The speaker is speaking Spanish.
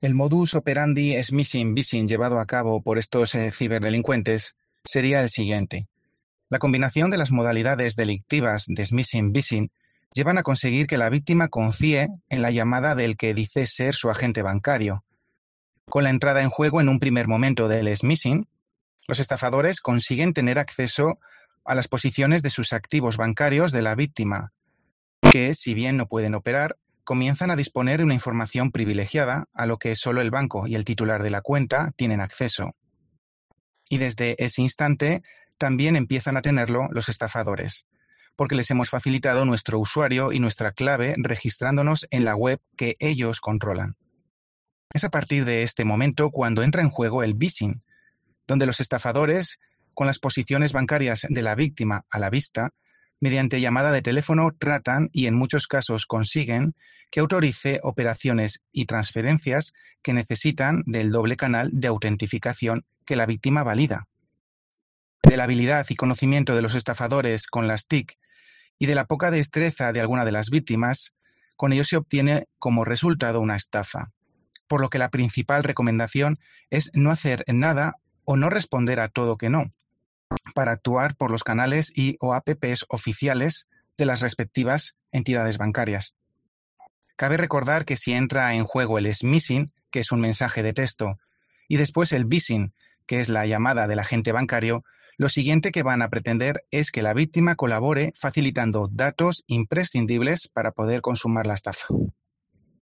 El modus operandi smishing-phishing llevado a cabo por estos ciberdelincuentes sería el siguiente. La combinación de las modalidades delictivas de smishing-phishing llevan a conseguir que la víctima confíe en la llamada del que dice ser su agente bancario. Con la entrada en juego en un primer momento del smishing, los estafadores consiguen tener acceso a las posiciones de sus activos bancarios de la víctima, que, si bien no pueden operar, comienzan a disponer de una información privilegiada a lo que solo el banco y el titular de la cuenta tienen acceso. Y desde ese instante también empiezan a tenerlo los estafadores, porque les hemos facilitado nuestro usuario y nuestra clave registrándonos en la web que ellos controlan. Es a partir de este momento cuando entra en juego el phishing, donde los estafadores, con las posiciones bancarias de la víctima a la vista, mediante llamada de teléfono tratan y en muchos casos consiguen que autorice operaciones y transferencias que necesitan del doble canal de autentificación que la víctima valida. De la habilidad y conocimiento de los estafadores con las TIC y de la poca destreza de alguna de las víctimas, con ello se obtiene como resultado una estafa, por lo que la principal recomendación es no hacer nada o no responder a todo que no, para actuar por los canales y o apps oficiales de las respectivas entidades bancarias. Cabe recordar que si entra en juego el smishing, que es un mensaje de texto, y después el phishing, que es la llamada del agente bancario, lo siguiente que van a pretender es que la víctima colabore facilitando datos imprescindibles para poder consumar la estafa.